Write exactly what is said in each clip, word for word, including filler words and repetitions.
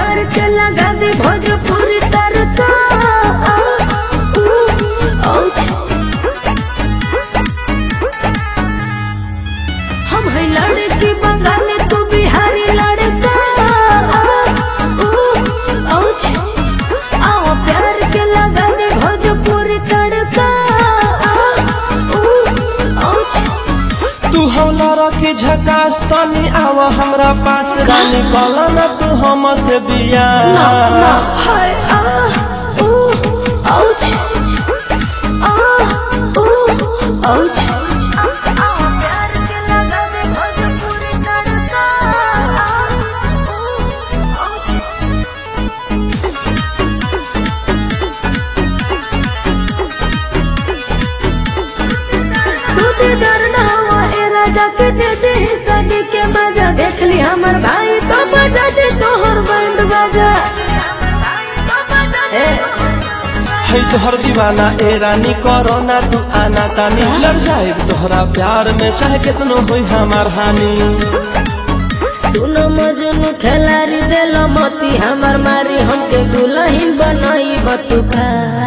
प्यार के लगा दी भोजपुरी तड़का। हम है लड़की बंगाली तू बिहारी लड़का। आओ प्यार के लगा दी भोजपुरी तड़का। तू हौला रखी झकास तनी आव हमरा पास रानी कला ना तू हम से बिया। हाय आ ऊ आउच आ ऊ आउच। प्यार के लगा दे भोजपुरी तड़का। जाके दे दे सदी के मजा देख ली हमर भाई तो बजा दे तोहर बैंड बाजा। है तोहर दीवाना ए रानी करो ना तू आना तानी लड़ जाए तोहरा प्यार में चाहे कितनो होई हमार हानि। सुनो मजनू खिलाड़ी देलो मोती हमर मारी हमके दुल्हन बनाई बतुका।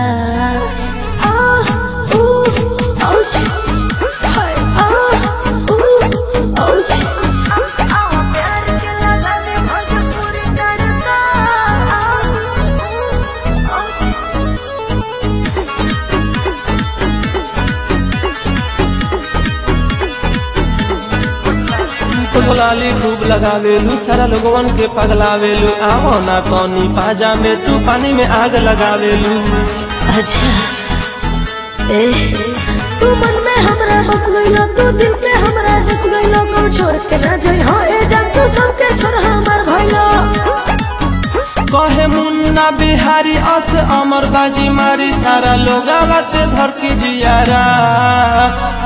लाली खूब लगावेलू सारा लोगवन के पगलावेलू आओ ना तोनी पाजा में तू पानी में आग लगावेलू। अच्छा ए तू मन में हमरा बस गइलो तू दिल में हमरा रच गइलो को छोड़ के ना जाई हो ए जान तू सबके छोड़ हमर भइलो। कहे मुन्ना बिहारी अस अमर बाजी मारी सारा लोग आवत धर की जियारा।